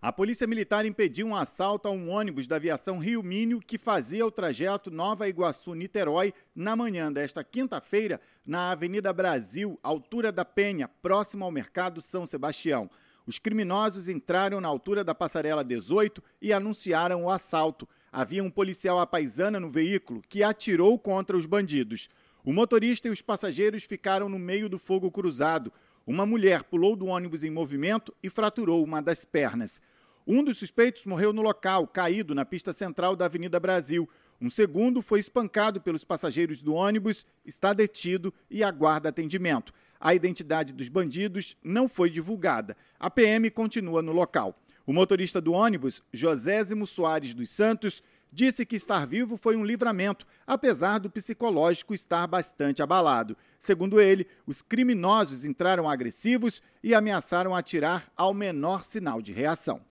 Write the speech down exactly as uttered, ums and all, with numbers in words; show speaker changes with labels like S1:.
S1: A Polícia Militar impediu um assalto a um ônibus da aviação Rio Minho que fazia o trajeto Nova Iguaçu-Niterói na manhã desta quinta-feira na Avenida Brasil, altura da Penha, próximo ao Mercado São Sebastião. Os criminosos entraram na altura da Passarela dezoito e anunciaram o assalto. Havia um policial à paisana no veículo que atirou contra os bandidos. O motorista e os passageiros ficaram no meio do fogo cruzado. Uma mulher pulou do ônibus em movimento e fraturou uma das pernas. Um dos suspeitos morreu no local, caído na pista central da Avenida Brasil. Um segundo foi espancado pelos passageiros do ônibus, está detido e aguarda atendimento. A identidade dos bandidos não foi divulgada. A P M continua no local. O motorista do ônibus, Josésimo Soares dos Santos, disse que estar vivo foi um livramento, apesar do psicológico estar bastante abalado. Segundo ele, os criminosos entraram agressivos e ameaçaram atirar ao menor sinal de reação.